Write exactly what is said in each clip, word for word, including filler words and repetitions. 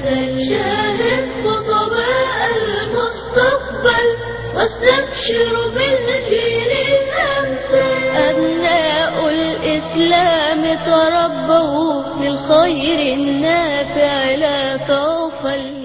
شاهد خطباء المستقبل واستبشر بالجيل الأمثل. أبناء الإسلام تربوا في الخير النافع لا تغفل.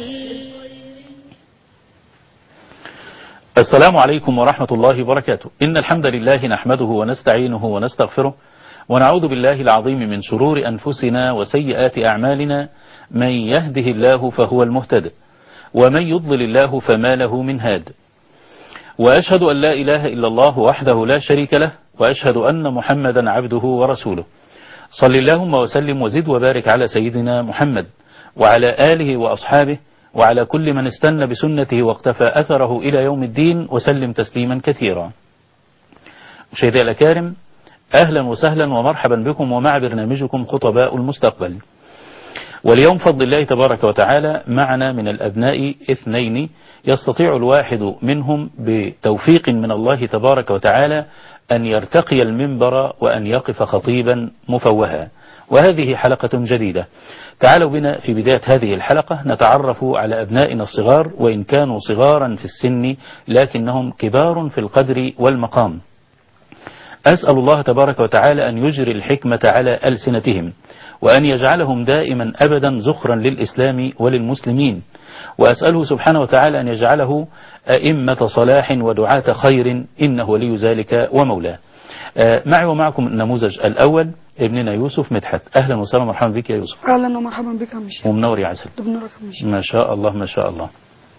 السلام عليكم ورحمة الله وبركاته. إن الحمد لله نحمده ونستعينه ونستغفره ونعوذ بالله العظيم من شرور أنفسنا وسيئات أعمالنا. من يهده الله فهو المهتد ومن يضلل الله فما له من هاد. وأشهد أن لا إله إلا الله وحده لا شريك له وأشهد أن محمدا عبده ورسوله. صل اللهم وسلم وزد وبارك على سيدنا محمد وعلى آله وأصحابه وعلى كل من استنى بسنته واقتفى أثره إلى يوم الدين وسلم تسليما كثيرا. مشاهدي الأكارم، أهلا وسهلا ومرحبا بكم ومع برنامجكم خطباء المستقبل. واليوم فضل الله تبارك وتعالى معنا من الأبناء اثنين يستطيع الواحد منهم بتوفيق من الله تبارك وتعالى أن يرتقي المنبر وأن يقف خطيبا مفوها. وهذه حلقة جديدة. تعالوا بنا في بداية هذه الحلقة نتعرف على أبنائنا الصغار، وإن كانوا صغارا في السن لكنهم كبار في القدر والمقام. أسأل الله تبارك وتعالى أن يجري الحكمة على ألسنتهم وأن يجعلهم دائما أبدا زخرا للإسلام وللمسلمين، وأسأله سبحانه وتعالى أن يجعله أئمة صلاح ودعاة خير إنه ولي ذلك ومولاه. معي ومعكم النموذج الأول ابننا يوسف مدحت. أهلا وسهلا ومرحبا بك يا يوسف. أهلا ومرحبا بك يا مشي. ومنور يا عسل. مشي. ما شاء الله ما شاء الله.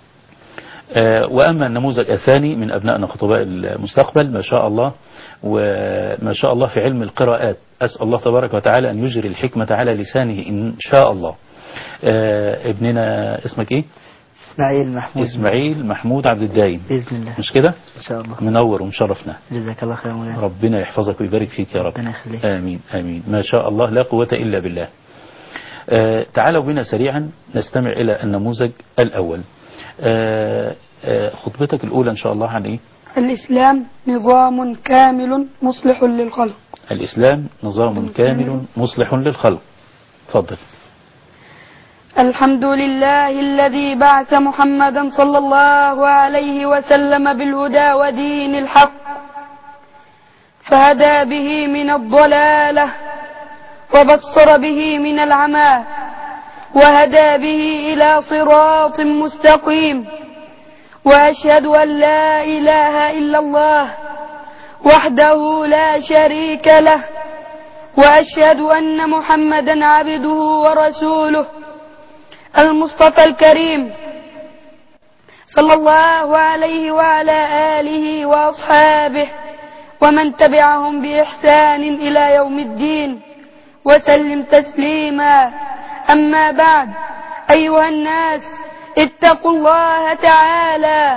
وأما النموذج الثاني من أبنائنا خطباء المستقبل ما شاء الله وما شاء الله في علم القراءات. أسأل الله تبارك وتعالى أن يجري الحكمة على لسانه إن شاء الله. ابننا اسمك إيه؟ إسماعيل محمود. إسماعيل محمود عبد الدايم بإذن الله. مش كده؟ إن شاء الله. منور ومشرفنا. جزاك الله خير مولانا. ربنا يحفظك ويبارك فيك يا رب. ربنا يخليك. آمين آمين. ما شاء الله لا قوة إلا بالله. آه تعالوا بنا سريعا نستمع إلى النموذج الأول. آه آه خطبتك الأولى إن شاء الله عن إيه؟ الإسلام نظام كامل مصلح للخلق. الإسلام نظام كامل مصلح للخلق. تفضل. الحمد لله الذي بعث محمدا صلى الله عليه وسلم بالهدى ودين الحق فهدى به من الضلالة وبصر به من العمى وهدى به إلى صراط مستقيم. وأشهد أن لا إله إلا الله وحده لا شريك له وأشهد أن محمدا عبده ورسوله المصطفى الكريم صلى الله عليه وعلى آله وأصحابه ومن تبعهم بإحسان إلى يوم الدين وسلم تسليما. أما بعد، أيها الناس اتقوا الله تعالى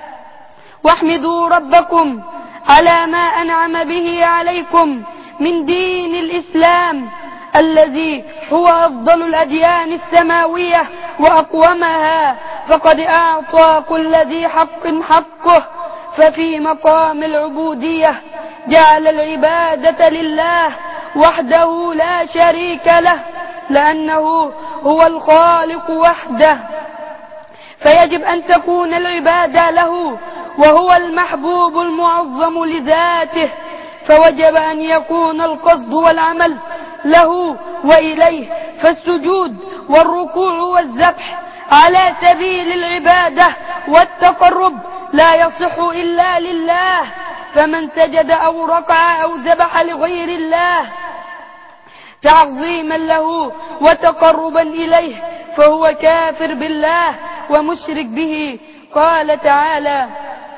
واحمدوا ربكم على ما أنعم به عليكم من دين الإسلام الذي هو أفضل الأديان السماوية وأقومها، فقد أعطى كل ذي حق حقه. ففي مقام العبودية جعل العبادة لله وحده لا شريك له لأنه هو الخالق وحده، فيجب أن تكون العبادة له وهو المحبوب المعظم لذاته، فوجب أن يكون القصد والعمل له وإليه. فالسجود والركوع والذبح على سبيل العبادة والتقرب لا يصح إلا لله، فمن سجد أو ركع أو ذبح لغير الله تعظيما له وتقربا إليه فهو كافر بالله ومشرك به. قال تعالى: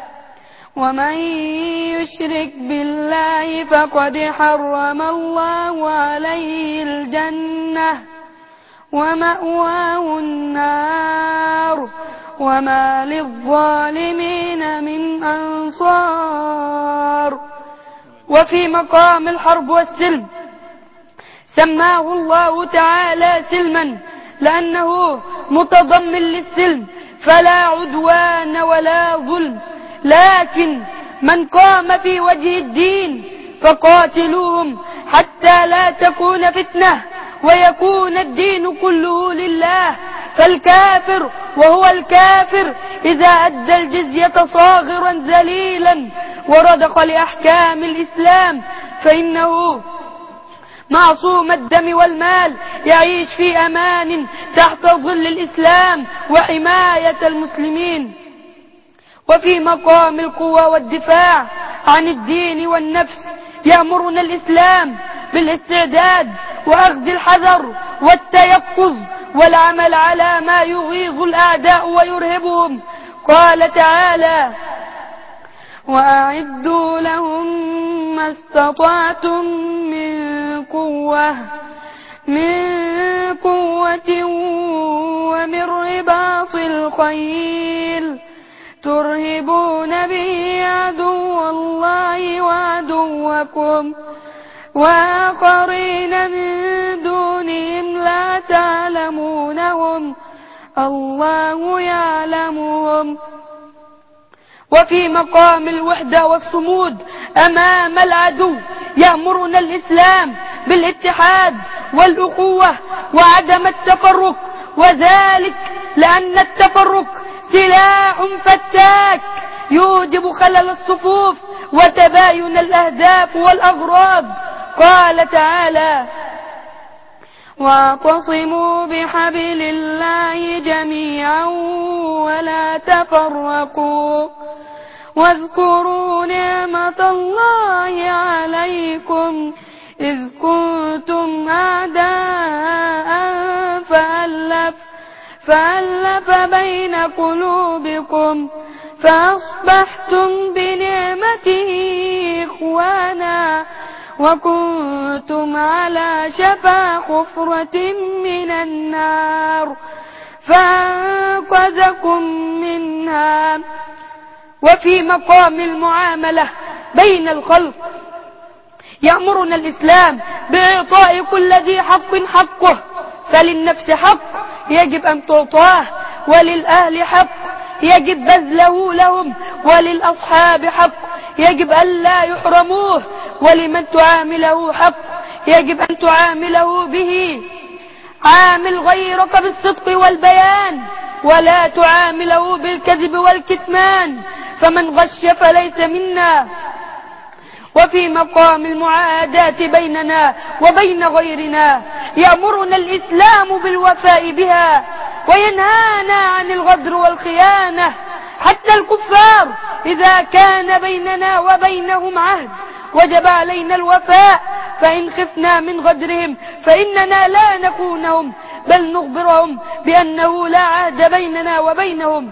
ومن يشرك بالله فقد حرم الله عليه الجنة ومأواه النار وما للظالمين من أنصار. وفي مقام الحرب والسلم سماه الله تعالى سلما لأنه متضمن للسلم، فلا عدوان ولا ظلم، لكن من قام في وجه الدين فقاتلوهم حتى لا تكون فتنة ويكون الدين كله لله. فالكافر وهو الكافر إذا أدى الجزية صاغرا ذليلا ورضخ لأحكام الإسلام فإنه معصوم الدم والمال، يعيش في أمان تحت ظل الإسلام وحماية المسلمين. وفي مقام القوة والدفاع عن الدين والنفس يأمرنا الإسلام بالاستعداد وأخذ الحذر والتيقظ والعمل على ما يغيظ الأعداء ويرهبهم. قال تعالى: وأعدوا لهم ما استطعتم من قوة من قوة ومن رباط الخيل ترهبون به عدو الله وعدوكم وآخرين من دونهم لا تعلمونهم الله يعلمهم. وفي مقام الوحدة والصمود أمام العدو يأمرنا الإسلام بالاتحاد والأخوة وعدم التفرق، وذلك لأن التفرق سلاح فتاك يوجب خلل الصفوف وتباين الأهداف والأغراض. قال تعالى: واعتصموا بحبل الله جميعا ولا تفرقوا واذكروا نعمة الله عليكم إذ كنتم أعداء فألف, فألف بين قلوبكم فأصبحتم بنعمته إخوانا وكنتم على شفا حفرة من النار فأنقذكم منها. وفي مقام المعاملة بين الخلق يأمرنا الإسلام بإعطاء كل ذي حق حقه، فللنفس حق يجب أن تعطاه، وللأهل حق يجب بذله لهم، وللأصحاب حق يجب أن لا يحرموه، ولمن تعامله حق يجب أن تعامله به. عامل غيرك بالصدق والبيان ولا تعامله بالكذب والكتمان، فمن غش فليس منا. وفي مقام المعاهدات بيننا وبين غيرنا يأمرنا الإسلام بالوفاء بها وينهانا عن الغدر والخيانة. حتى الكفار إذا كان بيننا وبينهم عهد وجب علينا الوفاء، فإن خفنا من غدرهم فإننا لا نخونهم بل نخبرهم بأنه لا عهد بيننا وبينهم.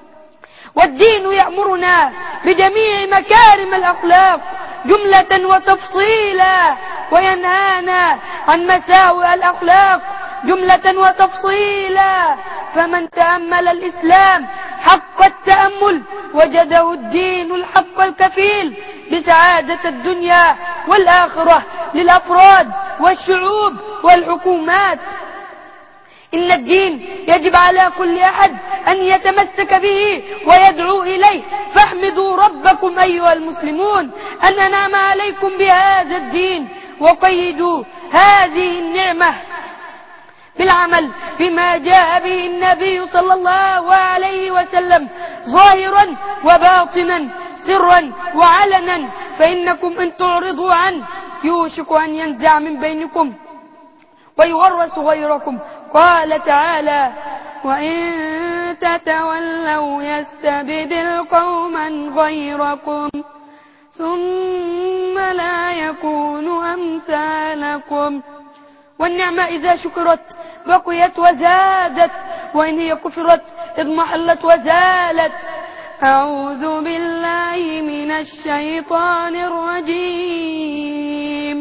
والدين يأمرنا بجميع مكارم الأخلاق جملة وتفصيلا وينهانا عن مساوئ الأخلاق جملة وتفصيلا. فمن تأمل الإسلام حق التأمل وجده الدين الحق الكفيل بسعادة الدنيا والآخرة للأفراد والشعوب والحكومات. إن الدين يجب على كل أحد أن يتمسك به ويدعو إليه، فاحمدوا ربكم أيها المسلمون أن أنعم عليكم بهذا الدين، وقيدوا هذه النعمة بالعمل بما جاء به النبي صلى الله عليه وسلم ظاهرا وباطنا سرا وعلنا، فإنكم إن تعرضوا عنه يوشك أن ينزع من بينكم ويورث غيركم. قال تعالى: وإن تتولوا يستبدل قوما غيركم ثم لا يكونوا أمثالكم. والنعمة إذا شكرت بقيت وزادت، وإن هي كفرت اضمحلت وزالت. أعوذ بالله من الشيطان الرجيم.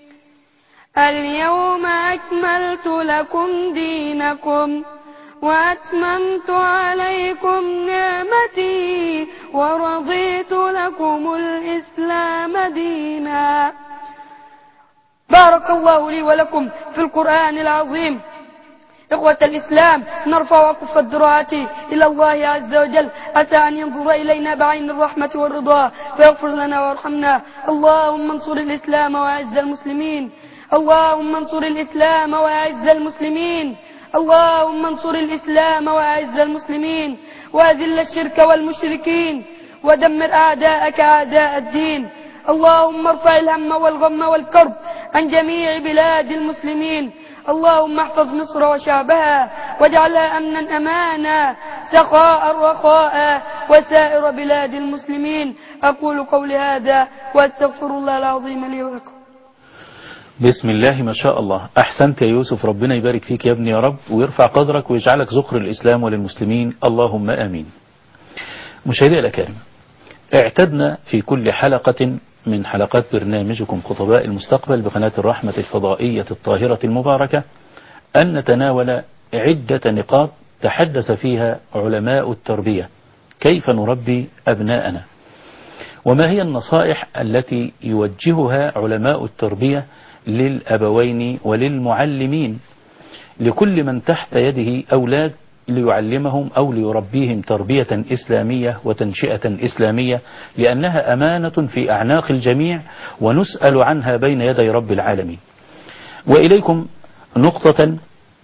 اليوم أكملت لكم دينكم وأتممت عليكم نعمتي ورضيت لكم الإسلام دينا. بارك الله لي ولكم في القرآن العظيم. إخوة الإسلام، نرفع وكف الذراعات إلى الله عز وجل، عسى أن ينظر إلينا بعين الرحمة والرضا فيغفر لنا وارحمنا. اللهم انصر الإسلام وأعز المسلمين، اللهم انصر الإسلام وأعز المسلمين، اللهم انصر الإسلام وأعز المسلمين وأذل الشرك والمشركين ودمر أعداءك أعداء الدين. اللهم ارفع الهم والغم والكرب عن جميع بلاد المسلمين. اللهم احفظ مصر وشعبها واجعلها أمنا أمانا سخاء رخاء وسائر بلاد المسلمين. أقول قولي هذا وأستغفر الله العظيم لي ولكم. بسم الله ما شاء الله. أحسنت يا يوسف، ربنا يبارك فيك يا ابني يا رب ويرفع قدرك ويجعلك ذخر الإسلام وللمسلمين، اللهم آمين. مشاهدي الأكارم، اعتدنا في كل حلقة من حلقات برنامجكم خطباء المستقبل بقناة الرحمة الفضائية الطاهرة المباركة أن نتناول عدة نقاط تحدث فيها علماء التربية كيف نربي أبناءنا، وما هي النصائح التي يوجهها علماء التربية للأبوين وللمعلمين لكل من تحت يده أولاد ليعلمهم أو ليربيهم تربية إسلامية وتنشئة إسلامية، لأنها أمانة في أعناق الجميع ونسأل عنها بين يدي رب العالمين. وإليكم نقطة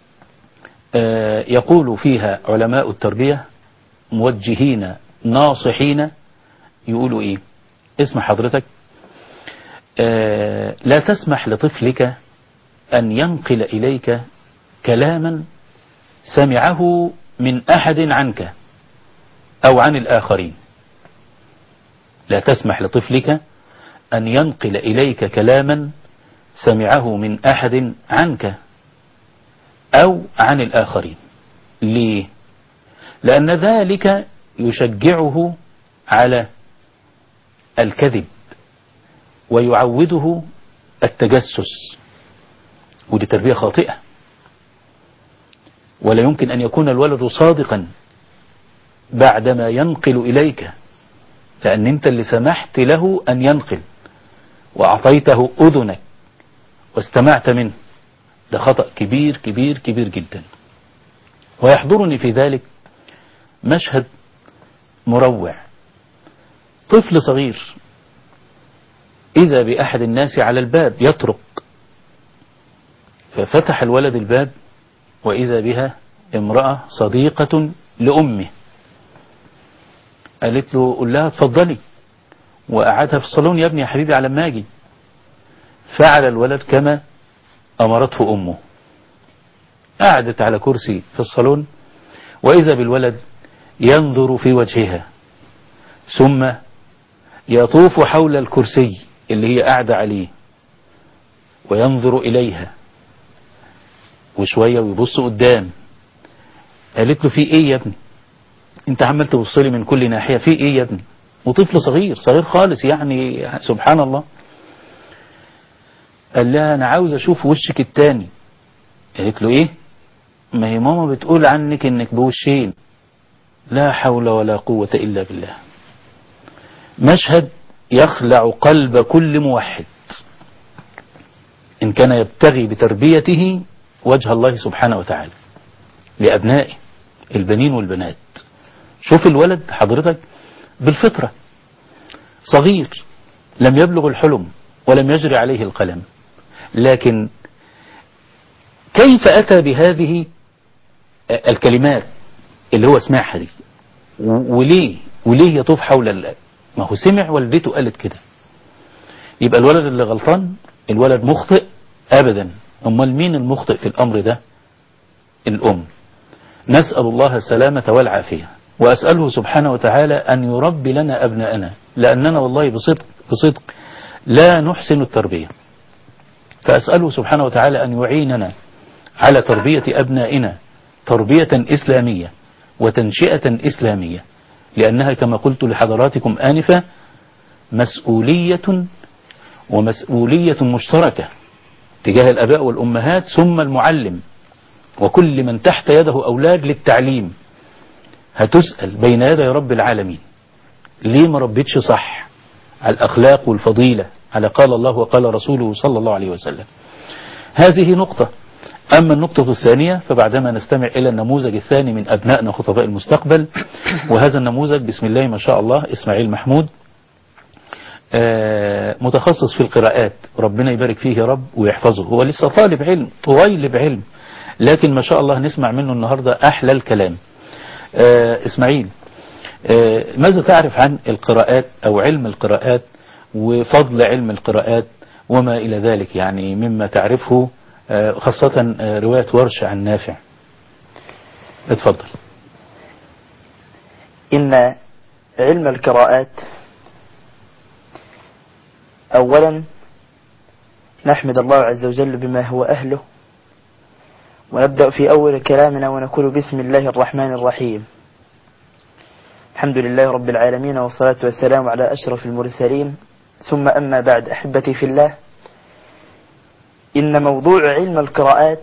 يقول فيها علماء التربية موجهين ناصحين، يقولوا إيه؟ اسم حضرتك، لا تسمح لطفلك أن ينقل إليك كلاما سمعه من أحد عنك أو عن الآخرين. لا تسمح لطفلك أن ينقل إليك كلاما سمعه من أحد عنك أو عن الآخرين. ليه؟ لأن ذلك يشجعه على الكذب ويعوده التجسس، ودي تربية خاطئة. ولا يمكن أن يكون الولد صادقا بعدما ينقل إليك، لأن أنت اللي سمحت له أن ينقل وأعطيته أذنك واستمعت منه. ده خطأ كبير كبير كبير جدا. ويحضرني في ذلك مشهد مروع. طفل صغير إذا بأحد الناس على الباب يطرق، ففتح الولد الباب وإذا بها امرأة صديقة لأمه، قالت له قل لها اتفضلي، وقعدها في الصالون يا ابني يا حبيبي على ما اجي. فعل الولد كما أمرته أمه، قعدت على كرسي في الصالون وإذا بالولد ينظر في وجهها ثم يطوف حول الكرسي اللي هي قاعدة عليه وينظر إليها وشوية ويبص قدام. قالت له في ايه يا ابني؟ انت عمال تبص لي من كل ناحية، في ايه يا ابني؟ وطفل صغير صغير خالص يعني سبحان الله. قال لها انا عاوز اشوف وشك التاني. قالت له ايه؟ ما هي ماما بتقول عنك انك بوشين. لا حول ولا قوة الا بالله. مشهد يخلع قلب كل موحد إن كان يبتغي بتربيته وجه الله سبحانه وتعالى لأبنائه البنين والبنات. شوف الولد حضرتك بالفطرة صغير لم يبلغ الحلم ولم يجري عليه القلم، لكن كيف أتى بهذه الكلمات اللي هو سمعها دي؟ وليه وليه يطوف حول الله؟ ما هو سمع والدته قالت كده. يبقى الولد اللي غلطان، الولد مخطئ أبدا. أمال مين المخطئ في الأمر ده؟ الأم. نسأل الله السلامة والعافية، وأسأله سبحانه وتعالى أن يربي لنا أبناءنا، لأننا والله بصدق بصدق لا نحسن التربية. فأسأله سبحانه وتعالى أن يعيننا على تربية أبنائنا تربية إسلامية وتنشئة إسلامية، لأنها كما قلت لحضراتكم آنفة مسؤولية ومسؤولية مشتركة تجاه الأباء والأمهات ثم المعلم وكل من تحت يده أولاد للتعليم. هتسأل بين يدي رب العالمين ليه ما ربيتش صح على الأخلاق والفضيلة، على قال الله وقال رسوله صلى الله عليه وسلم. هذه نقطة. أما النقطة الثانية فبعدما نستمع إلى النموذج الثاني من أبنائنا خطباء المستقبل، وهذا النموذج بسم الله ما شاء الله إسماعيل محمود متخصص في القراءات، ربنا يبارك فيه يا رب ويحفظه. هو لسه طالب علم طويل بعلم، لكن ما شاء الله نسمع منه النهاردة أحلى الكلام. آه إسماعيل، آه ماذا تعرف عن القراءات أو علم القراءات وفضل علم القراءات وما إلى ذلك، يعني مما تعرفه آه خاصة آه رواية ورش عن نافع؟ اتفضل. إن علم القراءات أولا نحمد الله عز وجل بما هو أهله، ونبدأ في أول كلامنا ونقول بسم الله الرحمن الرحيم. الحمد لله رب العالمين، والصلاة والسلام على أشرف المرسلين، ثم أما بعد. أحبتي في الله، إن موضوع علم القراءات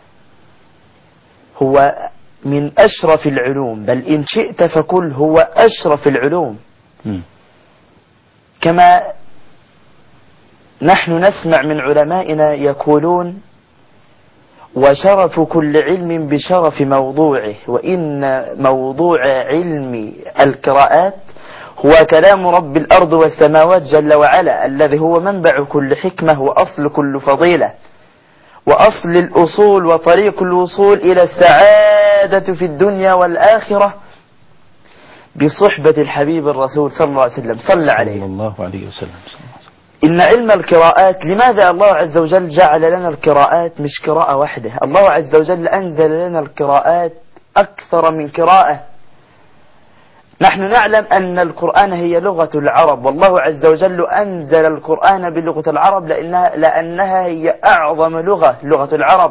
هو من أشرف العلوم، بل إن شئت فكل هو أشرف العلوم. م. كما نحن نسمع من علمائنا يقولون: وشرف كل علم بشرف موضوعه. وإن موضوع علم القراءات هو كلام رب الأرض والسماوات جل وعلا، الذي هو منبع كل حكمة وأصل كل فضيلة وأصل الأصول وطريق الوصول إلى السعادة في الدنيا والآخرة بصحبة الحبيب الرسول صلى الله عليه وسلم. صلى عليه صلى الله عليه وسلم. إن علم القراءات، لماذا الله عز وجل جعل لنا القراءات مش قراءة واحدة؟ الله عز وجل أنزل لنا القراءات أكثر من قراءة. نحن نعلم أن القرآن هي لغة العرب، والله عز وجل أنزل القرآن بلغة العرب لأنها, لأنها هي أعظم لغة، لغة العرب.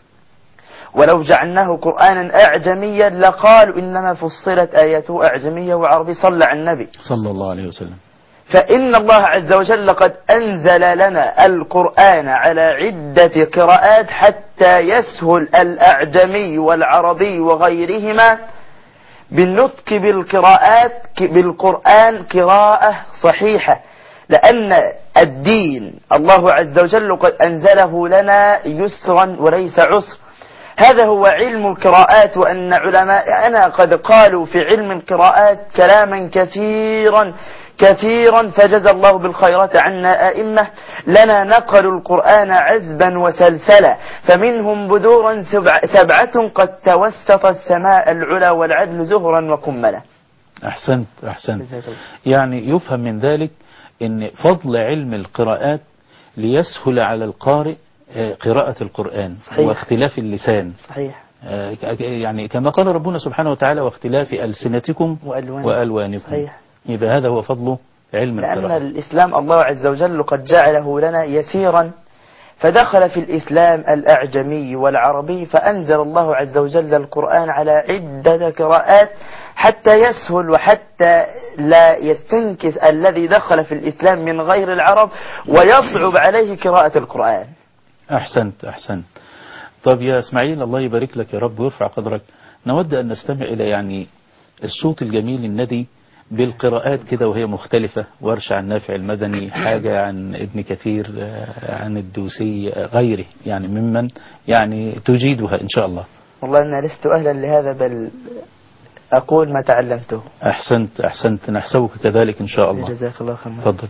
ولو جعلناه قرآنا أعجميا لقالوا إنما فصلت آياته أعجمية وعربي. صلى على النبي صلى الله عليه وسلم. فإن الله عز وجل قد أنزل لنا القرآن على عدة قراءات حتى يسهل الأعجمي والعربي وغيرهما بالنطق بالقراءات بالقرآن قراءة صحيحة، لأن الدين الله عز وجل قد أنزله لنا يسرا وليس عسر. هذا هو علم القراءات. وأن علماءنا قد قالوا في علم القراءات كلاما كثيرا كثيرا، فجزى الله بالخيرات عنا أئمة لنا نقلوا القرآن عزبا وسلسلا، فمنهم بدورا سبع سبعة قد توسط السماء العلا والعدل زهرا وكملا. أحسنت أحسنت. يعني يفهم من ذلك أن فضل علم القراءات ليسهل على القارئ قراءة القرآن. صحيح. واختلاف اللسان. صحيح. يعني كما قال ربنا سبحانه وتعالى: واختلاف ألسنتكم وألوانكم, وألوانكم. صحيح. إذا هذا هو فضل علم لأن القراءة. لأن الإسلام الله عز وجل قد جعله لنا يسيرا، فدخل في الإسلام الأعجمي والعربي، فأنزل الله عز وجل القرآن على عدة قراءات حتى يسهل وحتى لا يستنكس الذي دخل في الإسلام من غير العرب ويصعب عليه قراءة القرآن. أحسنت أحسنت. طب يا إسماعيل، الله يبارك لك يا رب ويرفع قدرك، نود أن نستمع إلى يعني الصوت الجميل الندي بالقراءات كده وهي مختلفة. ورش عن نافع المدني، حاجة عن ابن كثير، عن الدوسي، غيره يعني ممن يعني تجيدها إن شاء الله. والله أنا لست أهلا لهذا، بل أقول ما تعلمته. أحسنت أحسنت، نحسبك كذلك إن شاء الله. جزاك الله خيرا. تفضل.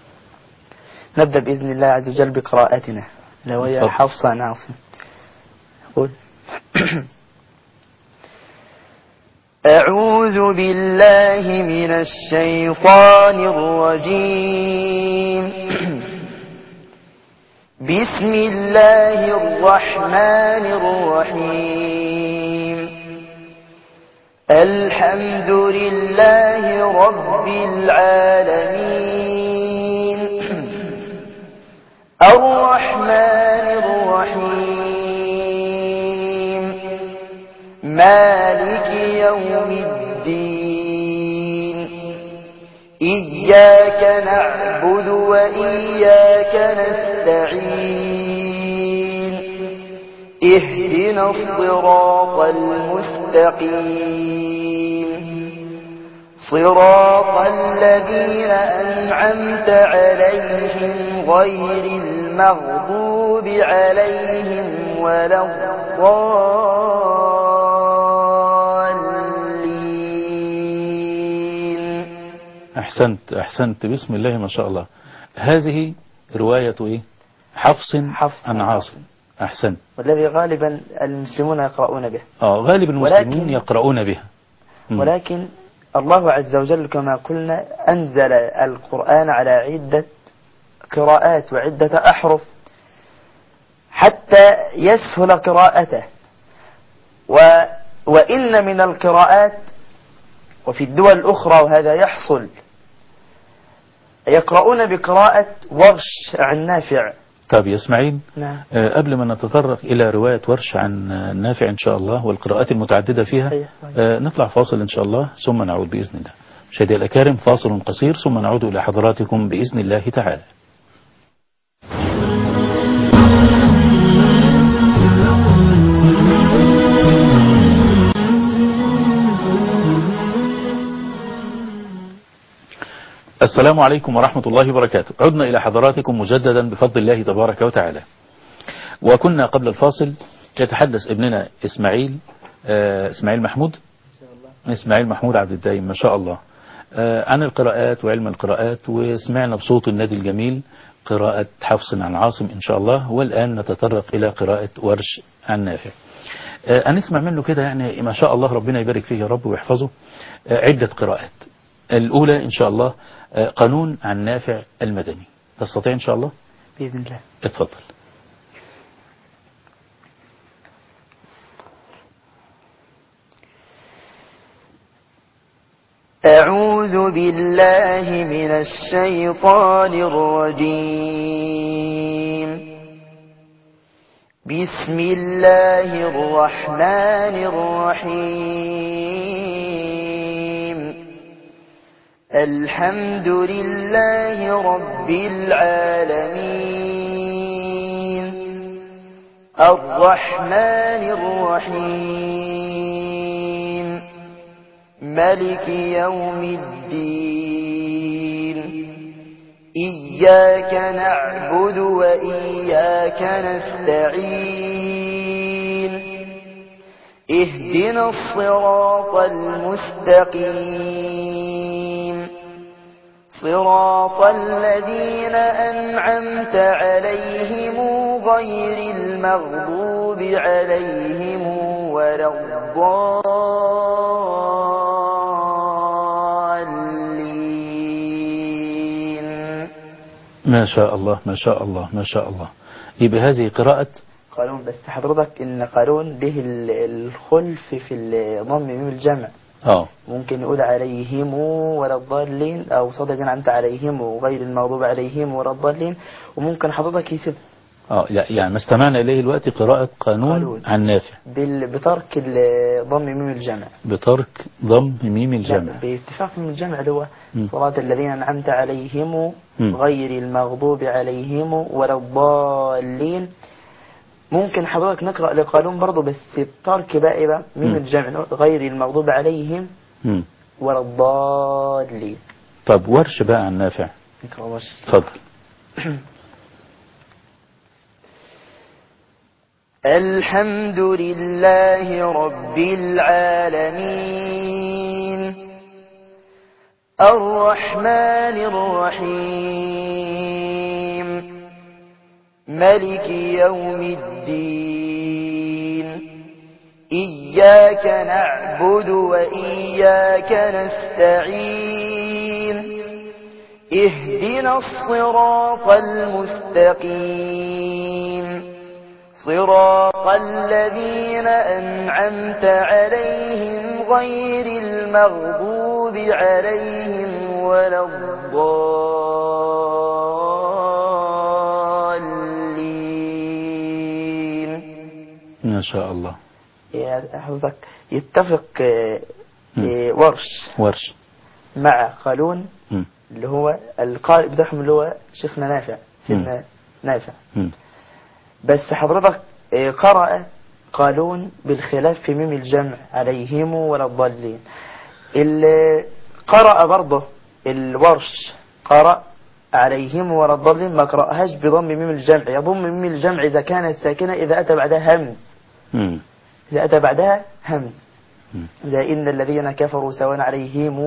نبدأ بإذن الله عز وجل بقراءتنا لو هي حفصة عن عاصم. أقول: أعوذ بالله من الشيطان الرجيم. بسم الله الرحمن الرحيم. الحمد لله رب العالمين. الرحمن الرحيم. مالك يوم الدين. إياك نعبد وإياك نستعين. اهدنا الصراط المستقيم. صراط الذين أنعمت عليهم غير المغضوب عليهم ولا الضالين. أحسنت أحسنت. بسم الله ما شاء الله. هذه رواية إيه؟ حفص, حفص عن عاصم. أحسن. والذي غالبا المسلمون يقرؤون به. آه غالب المسلمين ولكن يقرؤون بها. م. ولكن الله عز وجل كما قلنا أنزل القرآن على عدة قراءات وعدة أحرف حتى يسهل قراءته. و وإن من القراءات وفي الدول الأخرى وهذا يحصل يقرؤون بقراءة ورش عن نافع. طب يا إسماعيل، نعم. آه قبل ما نتطرق إلى رواية ورش عن نافع إن شاء الله والقراءات المتعددة فيها، آه نطلع فاصل إن شاء الله ثم نعود بإذن الله. مشاهدي الأكارم، فاصل قصير ثم نعود إلى حضراتكم بإذن الله تعالى. السلام عليكم ورحمة الله وبركاته. عدنا إلى حضراتكم مجددا بفضل الله تبارك وتعالى. وكنا قبل الفاصل يتحدث ابننا إسماعيل آه إسماعيل محمود إسماعيل محمود عبد الدايم ما شاء الله آه عن القراءات وعلم القراءات، وسمعنا بصوت النادي الجميل قراءة حفص عن عاصم إن شاء الله، والآن نتطرق إلى قراءة ورش عن نافع. آه هنسمع منه كده يعني ما شاء الله، ربنا يبارك فيه يا رب ويحفظه. آه عدة قراءات. الأولى إن شاء الله قانون عن نافع المدني. تستطيع إن شاء الله؟ بإذن الله. اتفضل. أعوذ بالله من الشيطان الرجيم. بسم الله الرحمن الرحيم. الحمد لله رب العالمين الرحمن الرحيم ملك يوم الدين إياك نعبد وإياك نستعين اهدنا الصراط المستقيم صراط الذين أنعمت عليهم غير المغضوب عليهم ولا الضالين. ما شاء الله ما شاء الله ما شاء الله. يبقى هذه قراءة قالون، بس حضرتك إن قالون له الخلف في الضم ميم الجمع. اه ممكن يقول عليهم ولا الضالين، أو صدق أنعمت عليهم وغير المغضوب عليهم ولا الضالين، وممكن حضرتك يسيب اه يعني ما استمعنا إليه الوقت قراءة قانون, قانون. عن نافع بترك ضم ميم الجمع. بترك ضم ميم الجمع باتفاق ميم الجمع اللي هو صراط الذين أنعمت عليهم م. غير المغضوب عليهم ولا الضالين. ممكن حضرتك نقرأ لقانون برضو بس بترك بقى بقى ميم الجمع غير المغضوب عليهم م. ولا الضالين. طب ورش بقى عن نافع. نقرأ ورش. تفضل. الحمد لله رب العالمين الرحمن الرحيم ملك يوم الدين إياك نعبد وإياك نستعين اهدنا الصراط المستقيم صراط الذين أنعمت عليهم غير المغضوب عليهم ولا الضالين. ما شاء الله. حضرتك يتفق ورش ورش مع قالون م. اللي هو القارئ بتاعهم اللي هو شيخنا نافع سيدنا نافع. م. بس حضرتك قرأ قالون بالخلاف في ميم الجمع عليهم ولا الضالين. اللي قرأ برضه الورش قرأ عليهم ولا الضالين ما قرأهاش بضم ميم الجمع. يضم ميم الجمع إذا كانت ساكنة إذا أتى بعدها همز. م. إذا أتى بعدها همز إذا إن الذين كفروا سواء عليهم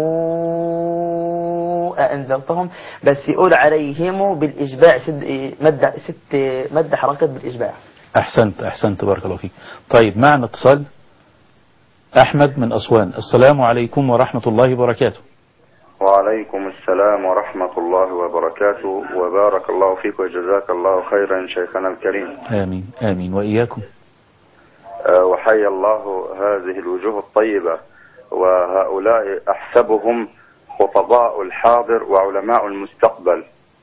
أأنذرتهم، بس يقول عليهم بالإشباع ست مد ست مد حركات بالإشباع. أحسنت أحسنت بارك الله فيك. طيب معنا اتصال أحمد من أسوان. السلام عليكم ورحمة الله وبركاته. وعليكم السلام ورحمة الله وبركاته، وبارك الله فيك وجزاك الله خيرا شيخنا الكريم. آمين آمين وإياكم. أه وحيا الله هذه الوجوه الطيبة، وهؤلاء أحسبهم خطباء الحاضر وعلماء المستقبل.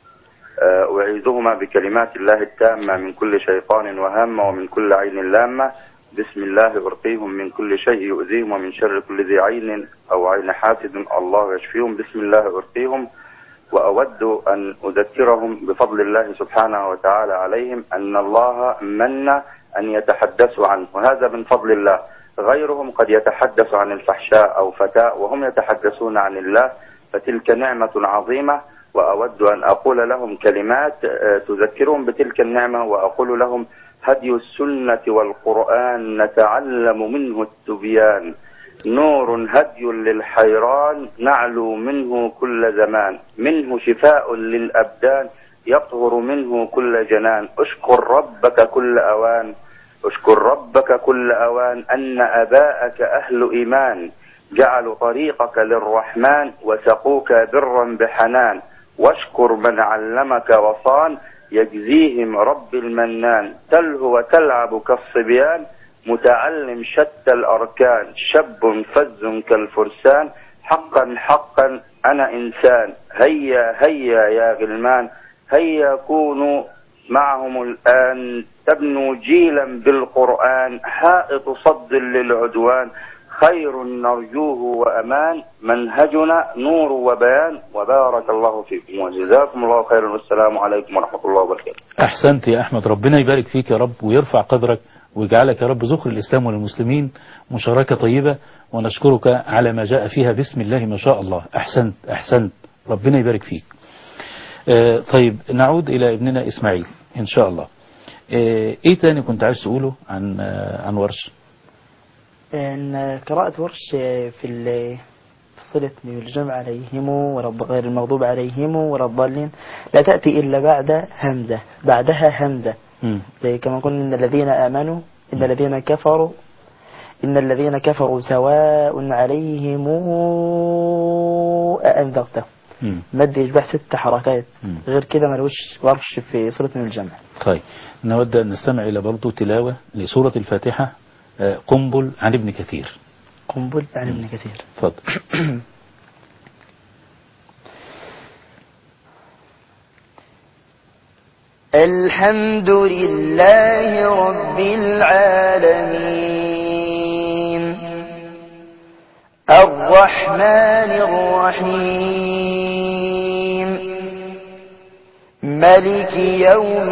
أه أعيذهما بكلمات الله التامة من كل شيطان وهامة ومن كل عين لامة. بسم الله أرقيهم من كل شيء يؤذيهم ومن شر كل ذي عين أو عين حاسد الله يشفيهم. بسم الله أرقيهم. وأود أن أذكرهم بفضل الله سبحانه وتعالى عليهم أن الله من أن يتحدثوا عنه، وهذا من فضل الله. غيرهم قد يتحدث عن الفحشاء أو فتاة وهم يتحدثون عن الله، فتلك نعمة عظيمة. وأود أن أقول لهم كلمات تذكرهم بتلك النعمة، وأقول لهم: هدي السنة والقرآن نتعلم منه التبيان، نور هدي للحيران نعلو منه كل زمان، منه شفاء للأبدان يطهر منه كل جنان. اشكر ربك كل أوان، اشكر ربك كل أوان، أن أباءك أهل إيمان جعلوا طريقك للرحمن وسقوك برا بحنان. واشكر من علمك وصان يجزيهم رب المنان. تلهو وتلعب كالصبيان متعلم شتى الأركان، شاب فز كالفرسان حقا حقا أنا إنسان. هيا هيا يا غلمان، هيا كونوا معهم الآن، تبنوا جيلا بالقرآن حائط صد للعدوان. خير نرجوه وأمان، منهجنا نور وبيان. وبارك الله فيكم وجزاكم الله خيرا، والسلام عليكم ورحمة الله وبركاته. أحسنت يا أحمد، ربنا يبارك فيك يا رب ويرفع قدرك ويجعلك يا رب ذخر الإسلام والمسلمين. مشاركة طيبة ونشكرك على ما جاء فيها. بسم الله ما شاء الله. أحسنت أحسنت، ربنا يبارك فيك. آه طيب نعود إلى ابننا إسماعيل إن شاء الله. آه إيه تاني كنت عايز تقوله عن آه عن ورش؟ إن قراءة ورش في صلة الجمع عليهم ورد غير المغضوب عليهم ولا الضالين لا تأتي إلا بعد همزة، بعدها همزة. م. زي كما قلنا إن الذين آمنوا إن الذين كفروا إن الذين كفروا سواء عليهم أأنذرته. مد يشبه ست حركات. م. غير كده ملوش ورش في صلة الجمع. طيب نود أن نستمع إلى برضو تلاوة لسورة الفاتحة قنبل عن ابن كثير. قنبل عن ابن كثير. تفضل. الحمد لله رب العالمين الرحمن الرحيم ملك يوم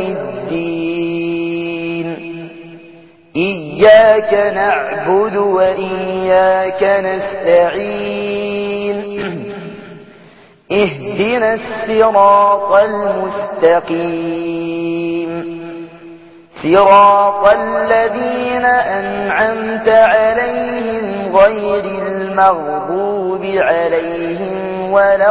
الدين إياك نعبد وإياك نستعين اهدنا الصراط المستقيم صراط الذين أنعمت عليهم غير المغضوب عليهم ولا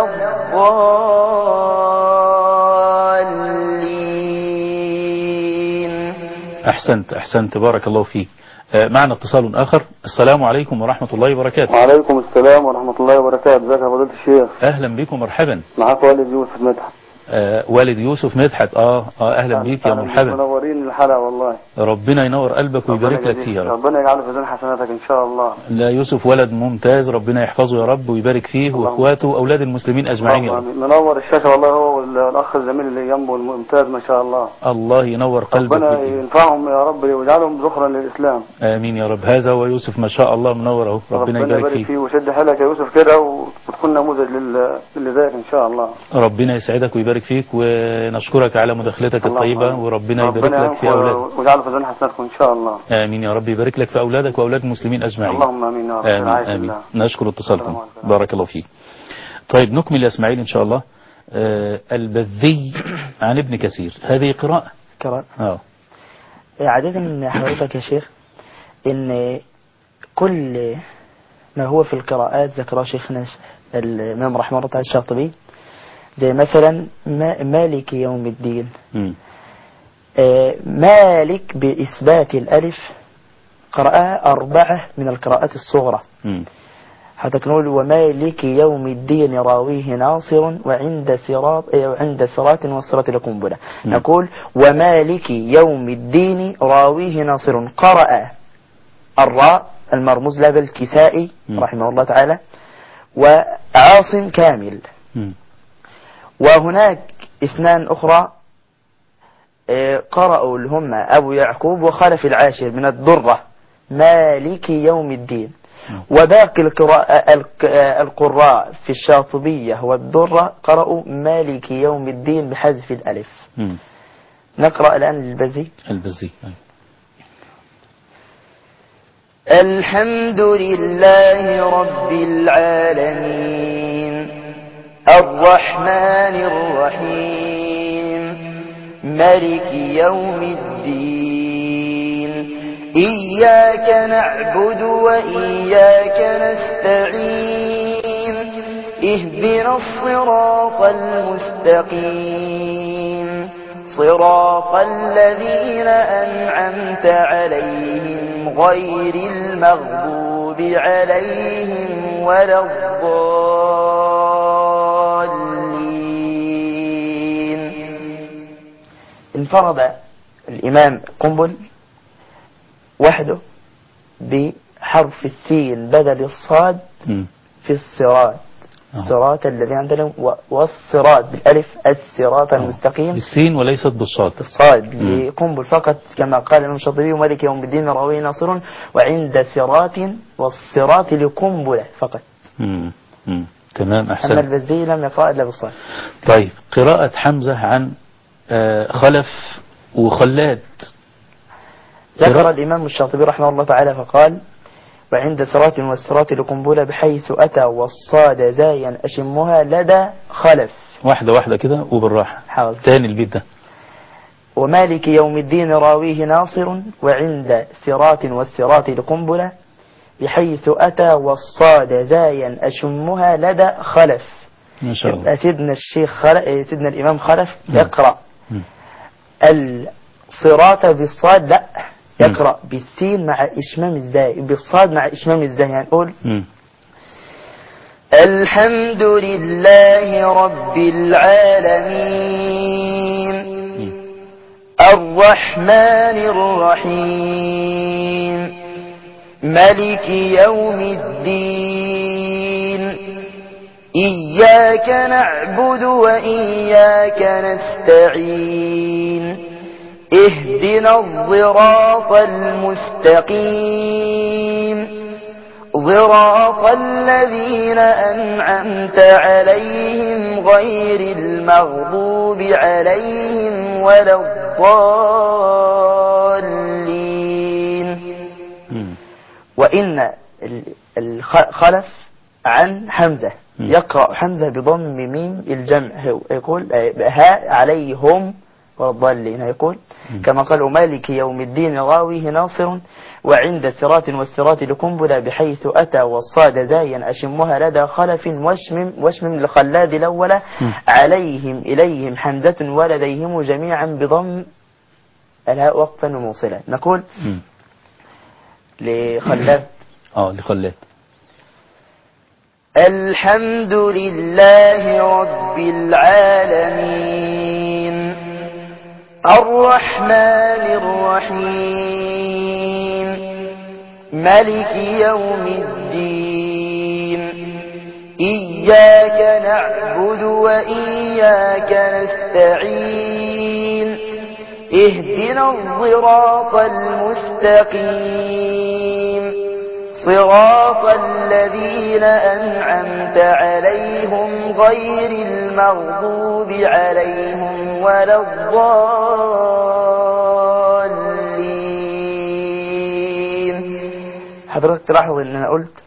الضالين. أحسنت أحسنت بارك الله فيك. معنا اتصال آخر. السلام عليكم ورحمة الله وبركاته. وعليكم السلام ورحمة الله وبركاته. ازيك يا فضيلة الشيخ؟ أهلا بكم مرحبا. معاك والد يوسف مدحت. آه والد يوسف مدحت. اه اه اهلا بيك يا مرحبا. منورين الحلقة والله. ربنا ينور قلبك ويبارك لك فيها. ربنا يجعله في ميزان حسناتك ان شاء الله. لا يوسف ولد ممتاز، ربنا يحفظه يا رب ويبارك فيه واخواته واولاد المسلمين اجمعين يا رب. منور الشاشة والله، هو والاخ الزميل اللي جنبه الممتاز ما شاء الله. الله ينور قلبك. ربنا ينفعهم يا رب ويجعلهم ذخرا للاسلام. امين يا رب. هذا هو يوسف ما شاء الله منور اهو. ربنا يبارك فيه. فيه وشد حيلك يا يوسف كده وتكون نموذج للي زيك ان شاء الله. ربنا يسعدك ويبارك فيك ونشكرك على مداخلتك الطيبة، وربنا يبارك لك في أولادك ويجعله في ميزان حسناتكم إن شاء الله. آمين يا رب. يبارك لك في أولادك وأولاد المسلمين أجمعين. اللهم آمين يا رب. آمين آمين. نشكر اتصالكم. بارك الله فيك. طيب نكمل يا إسماعيل إن شاء الله. آه البذي عن ابن كثير، هذه قراءة قراءة آه. عادة حضرتك يا شيخ إن كل ما هو في القراءات ذكره شيخنا الإمام رحمه الله تعالى الشاطبي، زي مثلا مالك يوم الدين. م. آه مالك بإثبات الألف قرأها أربعة من القراءات الصغرى. م. حتى نقول ومالك يوم الدين راويه ناصر وعند صراط وعند صراط والصراط لقنبلة. نقول ومالك يوم الدين راويه ناصر، قرأ الراء المرموز لها بالكسائي رحمه الله تعالى وعاصم كامل. م. وهناك اثنان أخرى قرأوا لهم أبو يعقوب وخلف العاشر من الدرة مالك يوم الدين. وباقي القراء في الشاطبية والدرة قرأوا مالك يوم الدين بحذف الألف. م. نقرأ الآن البزي. البزي الحمد لله رب العالمين الرحمن الرحيم مالك يوم الدين إياك نعبد وإياك نستعين اهدنا الصراط المستقيم صراط الذين أنعمت عليهم غير المغضوب عليهم ولا الضالين. انفرد الإمام قنبل وحده بحرف السين بدل الصاد م. في الصراط الصراط الذي عندنا والصراط بالألف الصراط المستقيم بالسين وليست بالصاد الصاد لقنبل فقط كما قال الإمام الشاطبي ومالك يوم الدين راويه ناصر وعند صراط والصراط لقنبلة فقط. م. م. تمام أحسن. أما البزي لم يقرأ إلا بالصاد. طيب قراءة حمزة عن آه خلف وخلاد. ذكر الإمام الشاطبي رحمه الله تعالى فقال وعند صراط والصراط لقنبلة بحيث أتى والصاد زايا أشمها لدى خلف. واحدة واحدة كده وبالراحة. حاضر. تاني البيت ده. ومالك يوم الدين راويه ناصر وعند صراط والصراط لقنبلة بحيث أتى والصاد زايا أشمها لدى خلف. ما شاء الله. سيدنا الشيخ خلف سيدنا الإمام خلف م. يقرأ م. الصراط بالصاد لا يقرأ بالسين مع إشمام الزاي بالصاد مع إشمام الزاي. هنقول يعني الحمد لله رب العالمين الرحمن الرحيم مالك يوم الدين إياك نعبد وإياك نستعين اهدنا الصراط المستقيم صراط الذين أنعمت عليهم غير المغضوب عليهم ولا الضالين. وإن الخلف عن حمزة يقرأ حمزة بضم ميم الجمع يقول ها عليهم والضالين. يقول كما قال مالك يوم الدين راويه ناصر وعند صراط والصراط لقنبلة بحيث أتى والصاد زايا أشمها لدى خلف واشمم واشمم لخلاد الأولى عليهم إليهم حمزة ولديهم جميعا بضم الهاء وقفا وموصلا. نقول لخلاد اه لخلاد الحمد لله رب العالمين الرحمن الرحيم مالك يوم الدين إياك نعبد وإياك نستعين اهدنا الصراط المستقيم صراط الذين أنعمت عليهم غير المغضوب عليهم ولا الضالين. حضرتك تلاحظ ان انا قلت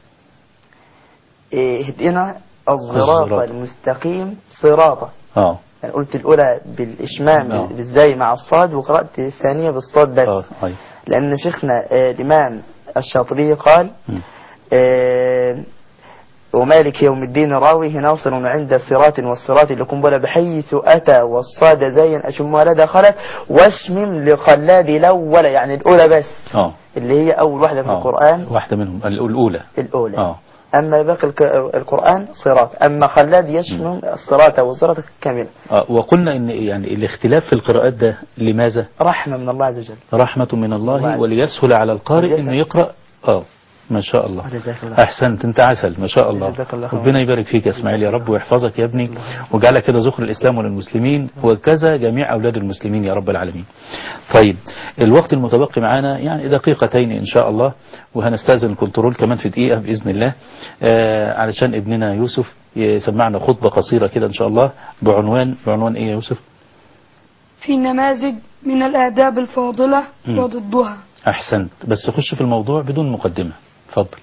اهدنا الصراط المستقيم صراطة اه يعني قلت الاولى بالاشمام أوه. بالزاي مع الصاد وقرأت الثانية بالصاد بس أوه. لان شيخنا الامام الشاطبي قال آه ومالك يوم الدين راويه ناصر عند الصراط والصراط لقنبلة بحيث أتى والصاد زين أشم ولا دخلت واشمم لخلاد الأول يعني الأولى بس اه اللي هي أول واحدة في آه. القرآن واحدة منهم الأولى الأولى اه أما باقي الك- القرآن صراط أما خلاد يشمم الصراط والصراط كاملة آه. وقلنا ان يعني الاختلاف في القراءات ده لماذا؟ رحمة من الله عز وجل رحمة من الله الله وليسهل على القارئ وليسهل. انه يقرأ اه ما شاء الله. جزاك الله. احسنت انت عسل ما شاء الله. جزاك الله خير. ربنا يبارك فيك يا اسماعيل يا رب ويحفظك يا ابني وجعلك كده ذخر الاسلام وللمسلمين وكذا جميع اولاد المسلمين يا رب العالمين. طيب الوقت المتبقي معانا يعني دقيقتين ان شاء الله وهنستأذن الكنترول كمان في دقيقة باذن الله آه علشان ابننا يوسف يسمعنا خطبة قصيرة كده ان شاء الله بعنوان بعنوان ايه يا يوسف؟ في نماذج من الآداب الفاضلة مم. وضدها. احسنت بس خش في الموضوع بدون مقدمة. اتفضل.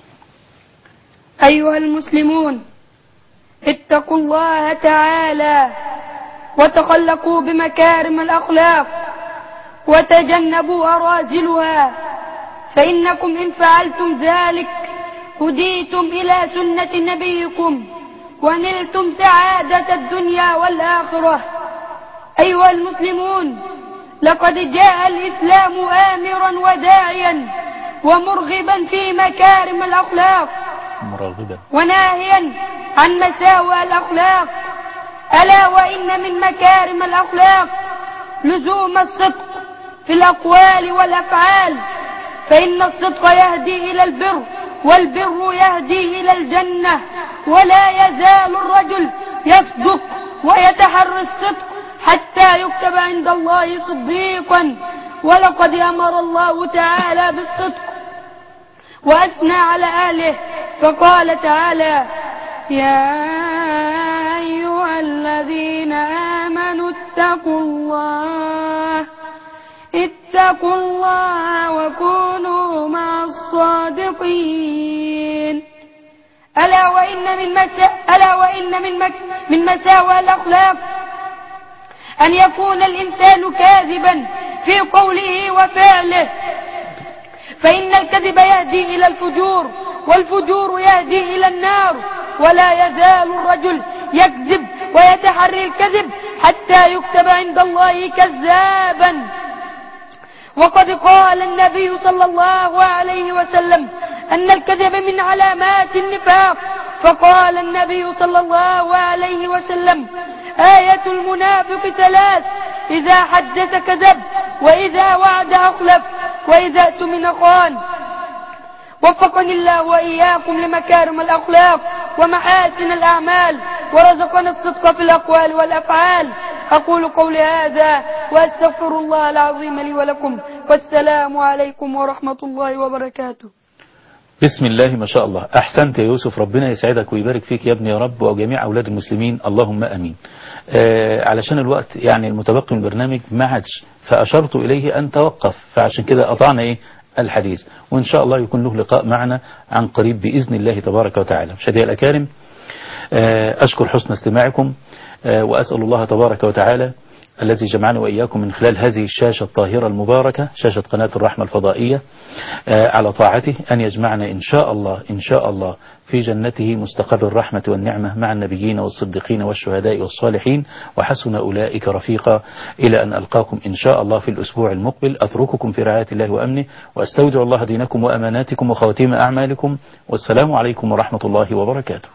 أيها المسلمون اتقوا الله تعالى وتخلقوا بمكارم الأخلاق وتجنبوا أرازلها فإنكم إن فعلتم ذلك هديتم إلى سنة نبيكم ونلتم سعادة الدنيا والآخرة. أيها المسلمون لقد جاء الإسلام آمرا وداعيا ومرغبا في مكارم الأخلاق مرغبا وناهيا عن مساوئ الأخلاق. ألا وإن من مكارم الأخلاق لزوم الصدق في الأقوال والأفعال فإن الصدق يهدي إلى البر والبر يهدي إلى الجنة ولا يزال الرجل يصدق ويتحرى الصدق حتى يكتب عند الله صديقا. ولقد أمر الله تعالى بالصدق وأثنى على أهله فقال تعالى يا أيها الذين آمنوا اتقوا الله اتقوا الله وكونوا مع الصادقين. ألا وإن من مسا... ألا وإن من, مك... من مساوئ الأخلاق أن يكون الإنسان كاذبا في قوله وفعله فإن الكذب يهدي إلى الفجور والفجور يهدي إلى النار ولا يزال الرجل يكذب ويتحري الكذب حتى يكتب عند الله كذابا. وقد قال النبي صلى الله عليه وسلم أن الكذب من علامات النفاق فقال النبي صلى الله عليه وسلم آية المنافق ثلاث إذا حدث كذب وإذا وعد أخلف وإذا اؤتمن خان. وفقني الله وإياكم لمكارم الأخلاق ومحاسن الأعمال ورزقنا الصدق في الأقوال والأفعال. أقول قولي هذا وأستغفر الله العظيم لي ولكم والسلام عليكم ورحمة الله وبركاته. بسم الله ما شاء الله. أحسنت يا يوسف ربنا يسعدك ويبارك فيك يا ابني يا رب وجميع أولاد المسلمين اللهم أمين. آه علشان الوقت يعني المتبقي من البرنامج ما عادش فأشرت إليه أن توقف فعشان كده قطعنا إيه الحديث وإن شاء الله يكون له لقاء معنا عن قريب بإذن الله تبارك وتعالى. مشاهدي الأكارم آه أشكر حسن استماعكم آه وأسأل الله تبارك وتعالى الذي جمعنا وإياكم من خلال هذه الشاشة الطاهرة المباركة شاشة قناة الرحمة الفضائية على طاعته أن يجمعنا إن شاء الله إن شاء الله في جنته مستقر الرحمة والنعمة مع النبيين والصديقين والشهداء والصالحين وحسن أولئك رفيقا إلى أن ألقاكم إن شاء الله في الأسبوع المقبل. أترككم في رعاية الله وأمنه وأستودع الله دينكم وأماناتكم وخواتيم أعمالكم والسلام عليكم ورحمة الله وبركاته.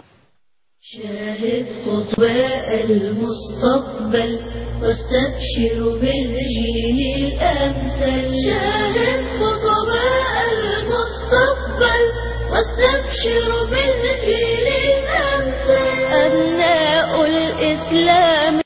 شاهد خطباء المستقبل واستبشر بالجيل الأمثل. شاهد خطباء المستقبل واستبشر بالجيل الأمثل. أبناء الإسلام